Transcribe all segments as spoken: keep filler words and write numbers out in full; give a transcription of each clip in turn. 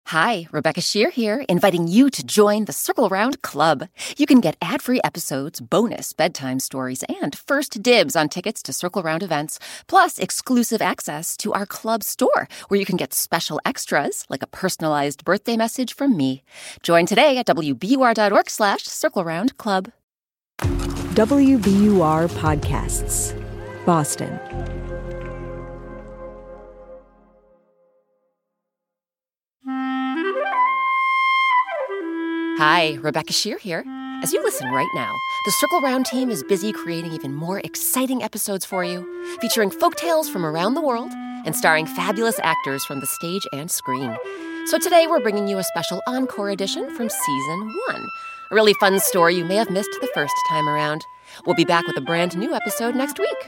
Hi, Rebecca Shear here, inviting you to join the Circle Round Club. You can get ad-free episodes, bonus bedtime stories, and first dibs on tickets to Circle Round events, plus exclusive access to our club store, where you can get special extras, like a personalized birthday message from me. Join today at W B U R dot org slash Circle Round Club. W B U R Podcasts, Boston. Hi, Rebecca Shear here. As you listen right now, the Circle Round team is busy creating even more exciting episodes for you, featuring folktales from around the world and starring fabulous actors from the stage and screen. So today we're bringing you a special encore edition from Season one, a really fun story you may have missed the first time around. We'll be back with a brand new episode next week.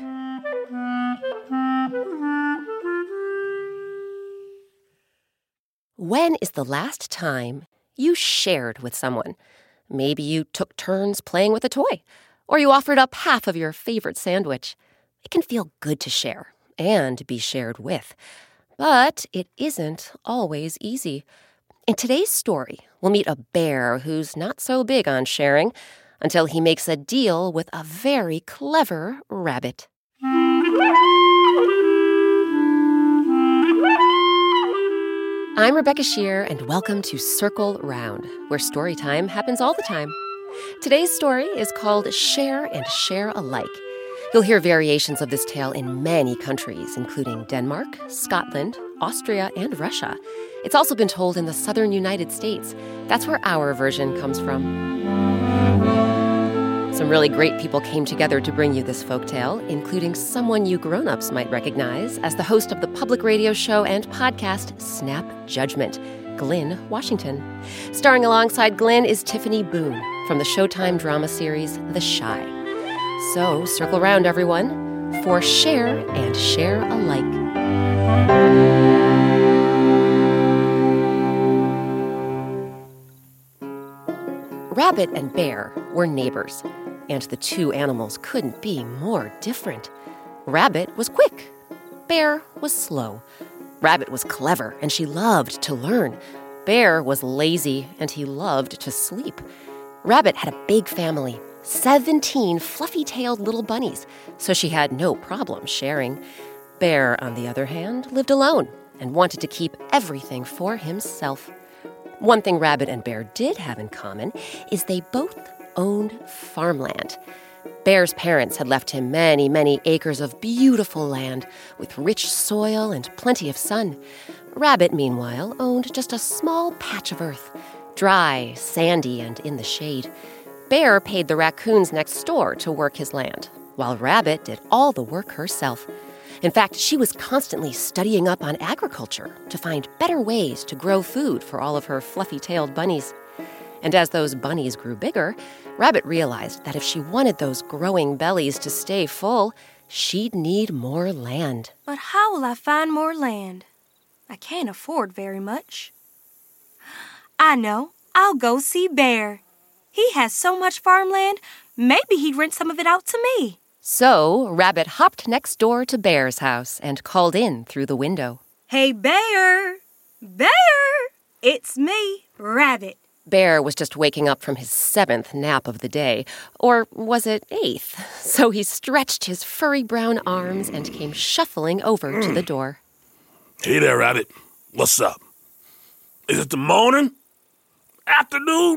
When is the last time you shared with someone? Maybe you took turns playing with a toy, or you offered up half of your favorite sandwich. It can feel good to share and be shared with, but it isn't always easy. In today's story, we'll meet a bear who's not so big on sharing until he makes a deal with a very clever rabbit. I'm Rebecca Shear, and welcome to Circle Round, where story time happens all the time. Today's story is called Share and Share Alike. You'll hear variations of this tale in many countries, including Denmark, Scotland, Austria, and Russia. It's also been told in the southern United States. That's where our version comes from. Some really great people came together to bring you this folktale, including someone you grown-ups might recognize as the host of the public radio show and podcast Snap Judgment, Glynn Washington. Starring alongside Glynn is Tiffany Boone from the Showtime drama series The Chi. So circle round, everyone, for Share and Share Alike. Rabbit and Bear were neighbors, and the two animals couldn't be more different. Rabbit was quick. Bear was slow. Rabbit was clever, and she loved to learn. Bear was lazy, and he loved to sleep. Rabbit had a big family, seventeen fluffy-tailed little bunnies, so she had no problem sharing. Bear, on the other hand, lived alone and wanted to keep everything for himself. One thing Rabbit and Bear did have in common is they both owned farmland. Bear's parents had left him many, many acres of beautiful land with rich soil and plenty of sun. Rabbit, meanwhile, owned just a small patch of earth, dry, sandy, and in the shade. Bear paid the raccoons next door to work his land, while Rabbit did all the work herself. In fact, she was constantly studying up on agriculture to find better ways to grow food for all of her fluffy-tailed bunnies. And as those bunnies grew bigger, Rabbit realized that if she wanted those growing bellies to stay full, she'd need more land. But how will I find more land? I can't afford very much. I know. I'll go see Bear. He has so much farmland, maybe he'd rent some of it out to me. So Rabbit hopped next door to Bear's house and called in through the window. Hey, Bear! Bear! It's me, Rabbit. Bear was just waking up from his seventh nap of the day, or was it eighth? So he stretched his furry brown arms and came shuffling over mm. to the door. Hey there, Rabbit. What's up? Is it the morning? Afternoon?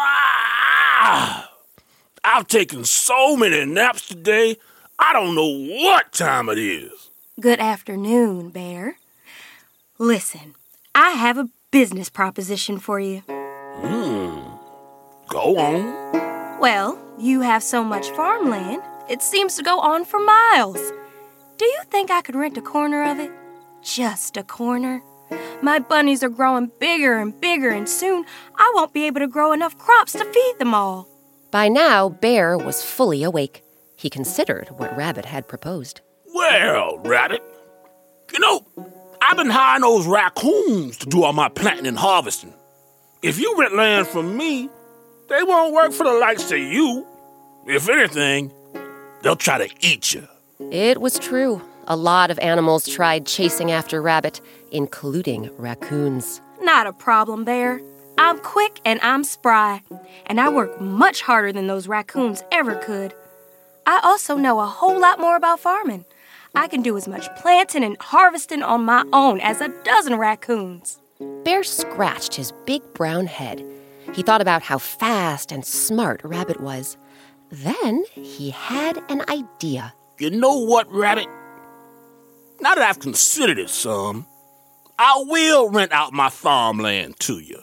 Ah! I've taken so many naps today, I don't know what time it is. Good afternoon, Bear. Listen, I have a business proposition for you. Hmm. Go on. Well, you have so much farmland, it seems to go on for miles. Do you think I could rent a corner of it? Just a corner? My bunnies are growing bigger and bigger, and soon I won't be able to grow enough crops to feed them all. By now, Bear was fully awake. He considered what Rabbit had proposed. Well, Rabbit, you know, I've been hiring those raccoons to do all my planting and harvesting. If you rent land from me, they won't work for the likes of you. If anything, they'll try to eat you. It was true. A lot of animals tried chasing after Rabbit, including raccoons. Not a problem, Bear. I'm quick and I'm spry, and I work much harder than those raccoons ever could. I also know a whole lot more about farming. I can do as much planting and harvesting on my own as a dozen raccoons. Bear scratched his big brown head. He thought about how fast and smart Rabbit was. Then he had an idea. You know what, Rabbit? Now that I've considered it some, I will rent out my farmland to you.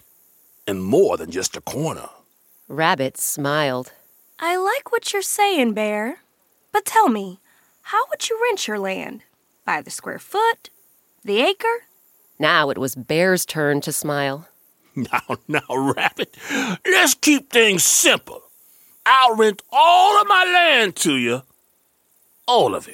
And more than just a corner. Rabbit smiled. I like what you're saying, Bear. But tell me, how would you rent your land? By the square foot? The acre? Now it was Bear's turn to smile. Now, now, Rabbit, let's keep things simple. I'll rent all of my land to you. All of it.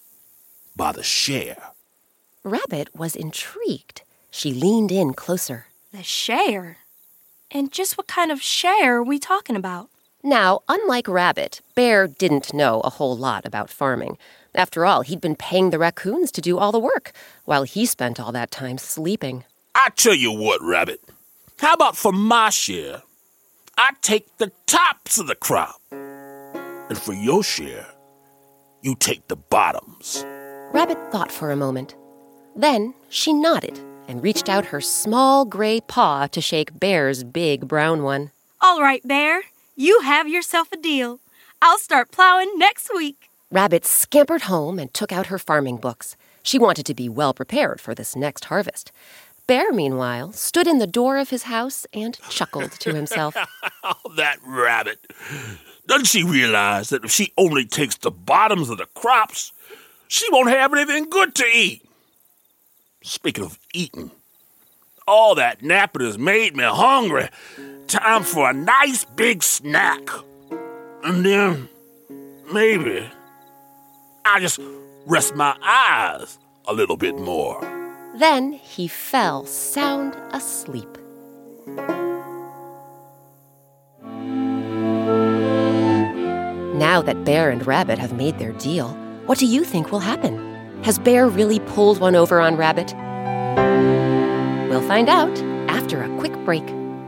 By the share. Rabbit was intrigued. She leaned in closer. The share? And just what kind of share are we talking about? Now, unlike Rabbit, Bear didn't know a whole lot about farming. After all, he'd been paying the raccoons to do all the work, while he spent all that time sleeping. I tell you what, Rabbit. How about for my share, I take the tops of the crop. And for your share, you take the bottoms. Rabbit thought for a moment. Then she nodded and reached out her small gray paw to shake Bear's big brown one. All right, Bear. You have yourself a deal. I'll start plowing next week. Rabbit scampered home and took out her farming books. She wanted to be well prepared for this next harvest. Bear, meanwhile, stood in the door of his house and chuckled to himself. Oh, that Rabbit. Doesn't she realize that if she only takes the bottoms of the crops, she won't have anything good to eat? Speaking of eating, all that napping has made me hungry. Time for a nice big snack. And then, maybe, I just rest my eyes a little bit more. Then he fell sound asleep. Now that Bear and Rabbit have made their deal, what do you think will happen? Has Bear really pulled one over on Rabbit? We'll find out after a quick break.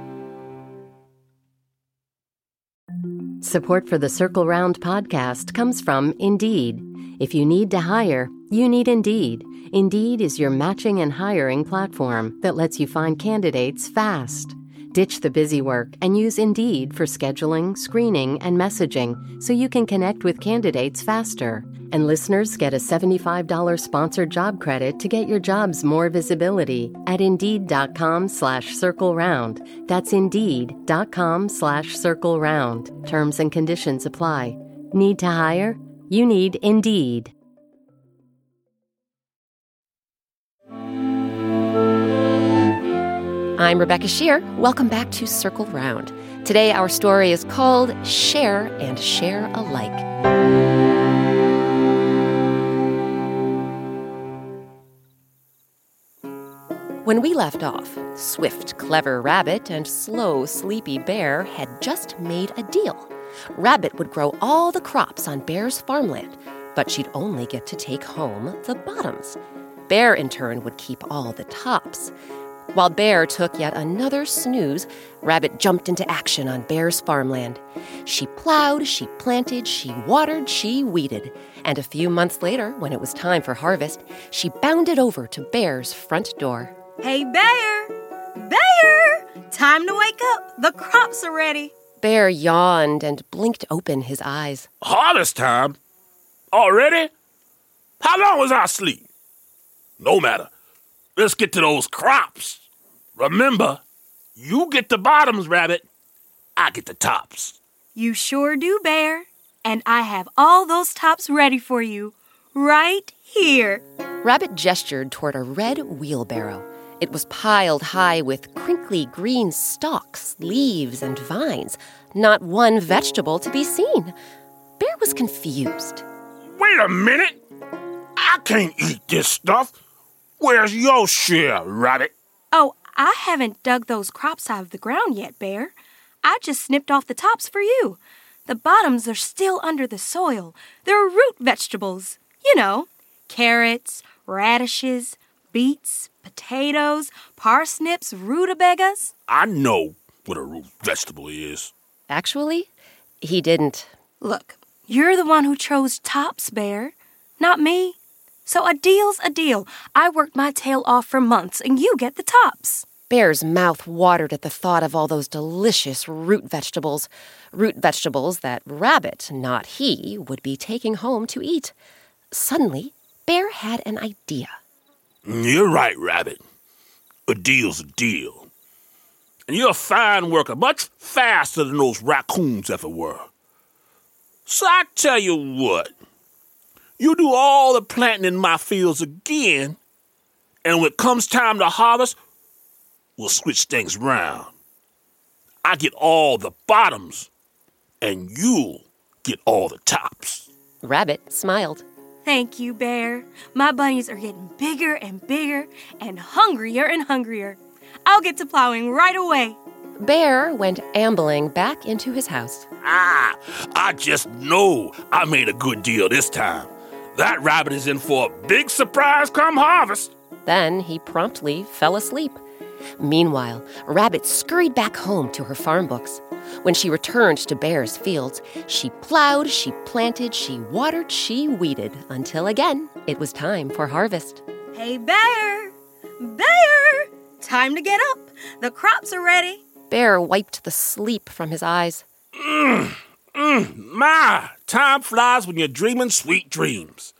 Support for the Circle Round podcast comes from Indeed. If you need to hire, you need Indeed. Indeed is your matching and hiring platform that lets you find candidates fast. Ditch the busy work and use Indeed for scheduling, screening, and messaging so you can connect with candidates faster. And listeners get a seventy-five dollars sponsored job credit to get your jobs more visibility at Indeed.com slash Circle Round. That's Indeed.com slash Circle Round. Terms and conditions apply. Need to hire? You need Indeed. I'm Rebecca Shear. Welcome back to Circle Round. Today our story is called Share and Share Alike. When we left off, swift, clever Rabbit and slow, sleepy Bear had just made a deal. Rabbit would grow all the crops on Bear's farmland, but she'd only get to take home the bottoms. Bear, in turn, would keep all the tops. While Bear took yet another snooze, Rabbit jumped into action on Bear's farmland. She plowed, she planted, she watered, she weeded. And a few months later, when it was time for harvest, she bounded over to Bear's front door. Hey, Bear! Bear! Time to wake up. The crops are ready. Bear yawned and blinked open his eyes. Harvest time? Already? How long was I asleep? No matter. Let's get to those crops. Remember, you get the bottoms, Rabbit. I get the tops. You sure do, Bear. And I have all those tops ready for you. Right here. Rabbit gestured toward a red wheelbarrow. It was piled high with crinkly green stalks, leaves, and vines. Not one vegetable to be seen. Bear was confused. Wait a minute. I can't eat this stuff. Where's your share, Rabbit? Oh, I haven't dug those crops out of the ground yet, Bear. I just snipped off the tops for you. The bottoms are still under the soil. They're root vegetables. You know, carrots, radishes, beets, potatoes, parsnips, rutabagas. I know what a root vegetable is. Actually, he didn't. Look, you're the one who chose tops, Bear, not me. So a deal's a deal. I worked my tail off for months, and you get the tops. Bear's mouth watered at the thought of all those delicious root vegetables. Root vegetables that Rabbit, not he, would be taking home to eat. Suddenly, Bear had an idea. You're right, Rabbit. A deal's a deal. And you're a fine worker, much faster than those raccoons ever were. So I tell you what, you do all the planting in my fields again, and when it comes time to harvest, we'll switch things round. I get all the bottoms, and you'll get all the tops. Rabbit smiled. Thank you, Bear. My bunnies are getting bigger and bigger and hungrier and hungrier. I'll get to plowing right away. Bear went ambling back into his house. Ah, I just know I made a good deal this time. That rabbit is in for a big surprise come harvest. Then he promptly fell asleep. Meanwhile, Rabbit scurried back home to her farm books. When she returned to Bear's fields, she plowed, she planted, she watered, she weeded, until again it was time for harvest. Hey, Bear! Bear! Time to get up. The crops are ready. Bear wiped the sleep from his eyes. Mmm, mmm, my, time flies when you're dreaming sweet dreams.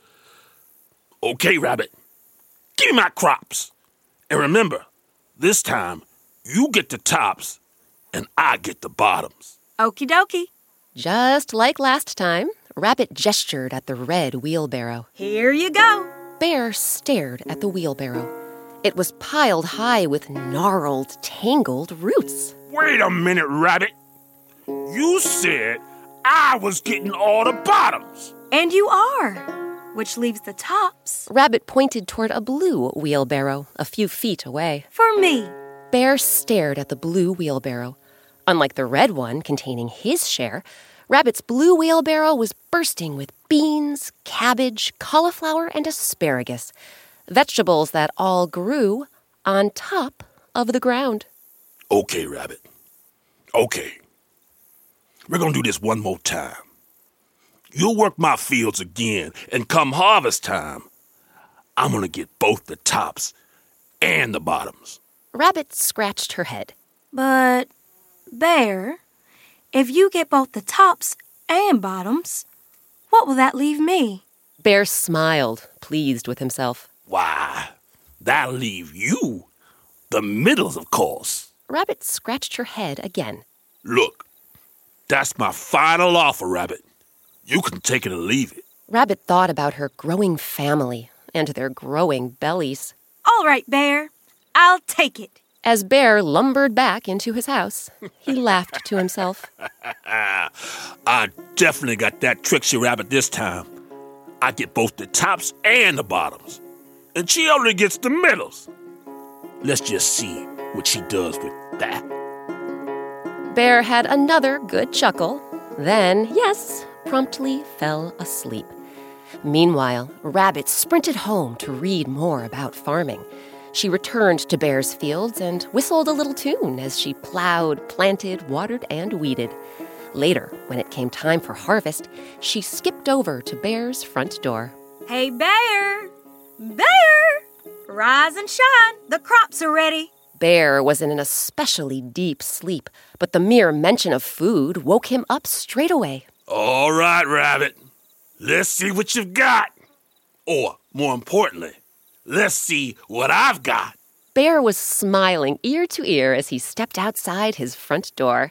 Okay, Rabbit, give me my crops. And remember, this time, you get the tops, and I get the bottoms. Okie dokie. Just like last time, Rabbit gestured at the red wheelbarrow. Here you go. Bear stared at the wheelbarrow. It was piled high with gnarled, tangled roots. Wait a minute, Rabbit. You said I was getting all the bottoms. And you are, which leaves the tops. Rabbit pointed toward a blue wheelbarrow a few feet away. For me. Bear stared at the blue wheelbarrow. Unlike the red one containing his share, Rabbit's blue wheelbarrow was bursting with beans, cabbage, cauliflower, and asparagus, vegetables that all grew on top of the ground. Okay, Rabbit. Okay. We're gonna do this one more time. You'll work my fields again, and come harvest time, I'm gonna get both the tops and the bottoms. Rabbit scratched her head. But, Bear, if you get both the tops and bottoms, what will that leave me? Bear smiled, pleased with himself. Why, that'll leave you the middles, of course. Rabbit scratched her head again. Look, that's my final offer, Rabbit. You can take it or leave it. Rabbit thought about her growing family and their growing bellies. All right, Bear. I'll take it. As Bear lumbered back into his house, he laughed to himself. I definitely got that tricksy rabbit this time. I get both the tops and the bottoms. And she only gets the middles. Let's just see what she does with that. Bear had another good chuckle, then, yes, promptly fell asleep. Meanwhile, Rabbit sprinted home to read more about farming. She returned to Bear's fields and whistled a little tune as she plowed, planted, watered, and weeded. Later, when it came time for harvest, she skipped over to Bear's front door. Hey, Bear! Bear! Rise and shine. The crops are ready. Bear was in an especially deep sleep, but the mere mention of food woke him up straight away. All right, Rabbit. Let's see what you've got. Or, more importantly, let's see what I've got. Bear was smiling ear to ear as he stepped outside his front door.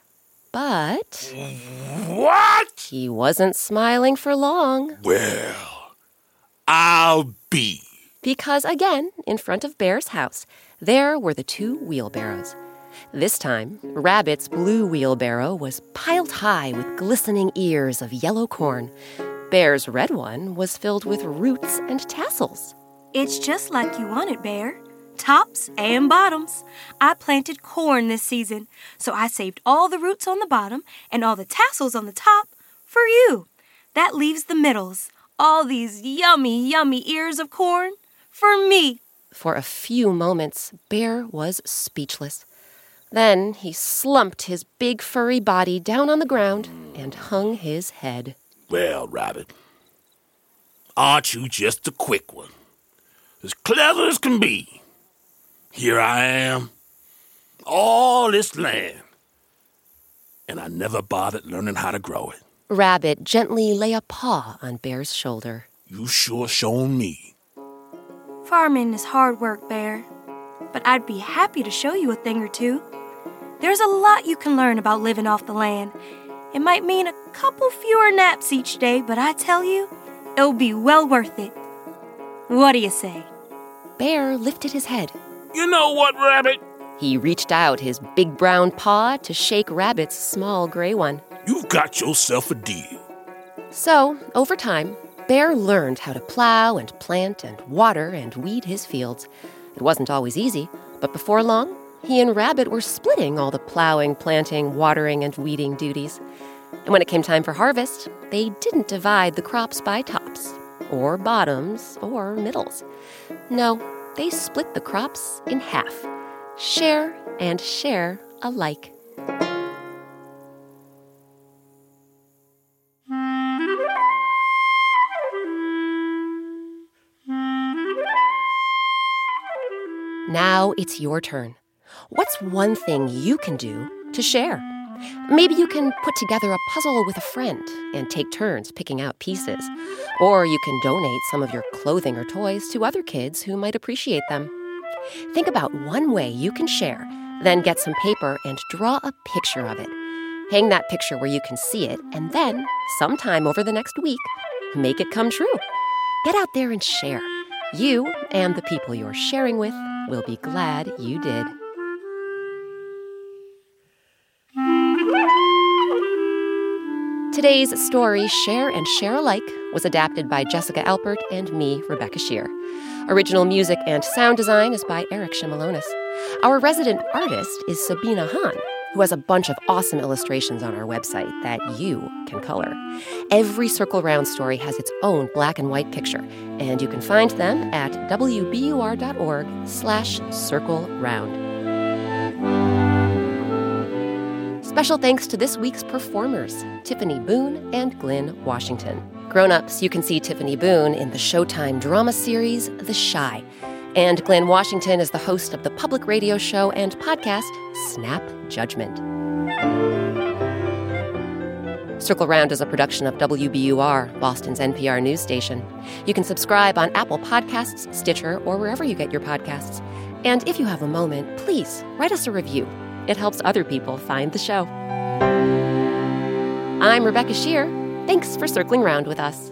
But What? he wasn't smiling for long. Well, I'll be. Because again, in front of Bear's house, there were the two wheelbarrows. This time, Rabbit's blue wheelbarrow was piled high with glistening ears of yellow corn. Bear's red one was filled with roots and tassels. It's just like you wanted, Bear. Tops and bottoms. I planted corn this season, so I saved all the roots on the bottom and all the tassels on the top for you. That leaves the middles, all these yummy, yummy ears of corn for me. For a few moments, Bear was speechless. Then he slumped his big furry body down on the ground and hung his head. Well, Rabbit, aren't you just a quick one? As clever as can be. Here I am, all this land, and I never bothered learning how to grow it. Rabbit gently lay a paw on Bear's shoulder. You sure shown me. Farming is hard work, Bear, but I'd be happy to show you a thing or two. There's a lot you can learn about living off the land. It might mean a couple fewer naps each day, but I tell you, it'll be well worth it. What do you say? Bear lifted his head. You know what, Rabbit? He reached out his big brown paw to shake Rabbit's small gray one. You've got yourself a deal. So, over time, Bear learned how to plow and plant and water and weed his fields. It wasn't always easy, but before long, he and Rabbit were splitting all the plowing, planting, watering, and weeding duties. And when it came time for harvest, they didn't divide the crops by tops, or bottoms, or middles. No, they split the crops in half. Share and share alike. Now it's your turn. What's one thing you can do to share? Maybe you can put together a puzzle with a friend and take turns picking out pieces. Or you can donate some of your clothing or toys to other kids who might appreciate them. Think about one way you can share, then get some paper and draw a picture of it. Hang that picture where you can see it, and then, sometime over the next week, make it come true. Get out there and share. You and the people you're sharing with will be glad you did. Today's story, Share and Share Alike, was adapted by Jessica Alpert and me, Rebecca Shear. Original music and sound design is by Eric Shimalonis. Our resident artist is Sabina Hahn, who has a bunch of awesome illustrations on our website that you can color. Every Circle Round story has its own black and white picture, and you can find them at wbur.org slash circle round. Special thanks to this week's performers, Tiffany Boone and Glynn Washington. Grown-ups, you can see Tiffany Boone in the Showtime drama series, The Chi. And Glynn Washington is the host of the public radio show and podcast, Snap Judgment. Circle Round is a production of W B U R, Boston's N P R news station. You can subscribe on Apple Podcasts, Stitcher, or wherever you get your podcasts. And if you have a moment, please write us a review. It helps other people find the show. I'm Rebecca Shear. Thanks for circling round with us.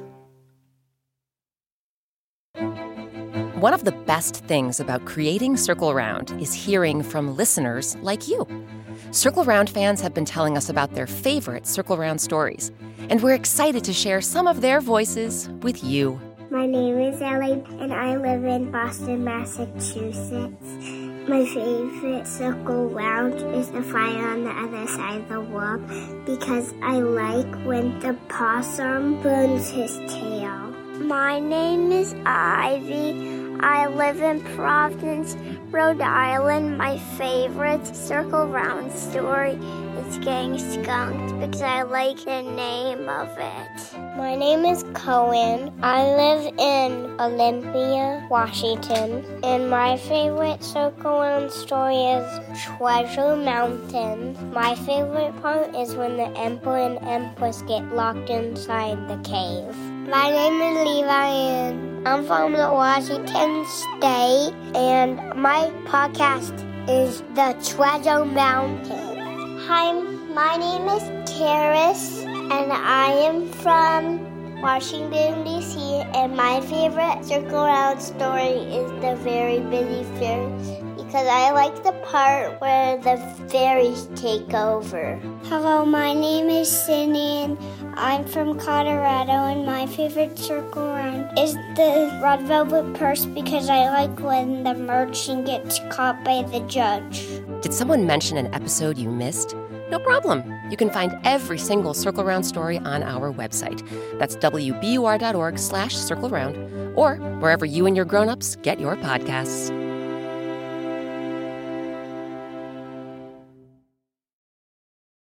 One of the best things about creating Circle Round is hearing from listeners like you. Circle Round fans have been telling us about their favorite Circle Round stories, and we're excited to share some of their voices with you. My name is Ellie, and I live in Boston, Massachusetts. My favorite Circle Round is the fire on the other side of the wall because I like when the possum burns his tail. My name is Ivy. I live in Providence, Rhode Island. My favorite Circle Round story is Getting Skunked because I like the name of it. My name is Cohen. I live in Olympia, Washington. And my favorite Circle Round story is Treasure Mountain. My favorite part is when the Emperor and Empress get locked inside the cave. My name is Levi, and I'm from Washington State, and my podcast is The Treasure Mountain. Hi, my name is Terrace, and I am from Washington, D C, and my favorite Circle Round story is The Very Busy Fairy, because I like the part where the fairies take over. Hello, my name is Sydney, and I'm from Colorado, and my favorite Circle Round is the Red Velvet Purse because I like when the merchant gets caught by the judge. Did someone mention an episode you missed? No problem. You can find every single Circle Round story on our website. That's wbur.org slash circle round, or wherever you and your grown-ups get your podcasts.